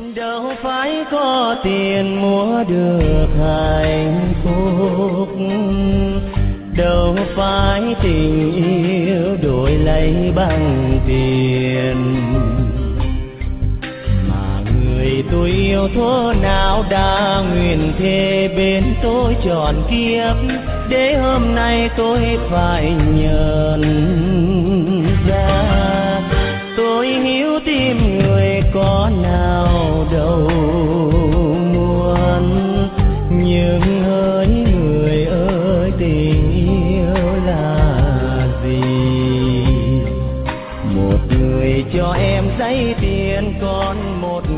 Đâu phải có tiền mua được hạnh phúc, đâu phải tình yêu đổi lấy bằng tiền, mà người tôi yêu thuở nào đã nguyện thề bên tôi trọn kiếp, để hôm nay tôi phải nhận ra tôi hiểu tim người có nào đâu muốn, nhưng hỡi người ơi tình yêu là gì? Một người cho em giấy tiền, còn một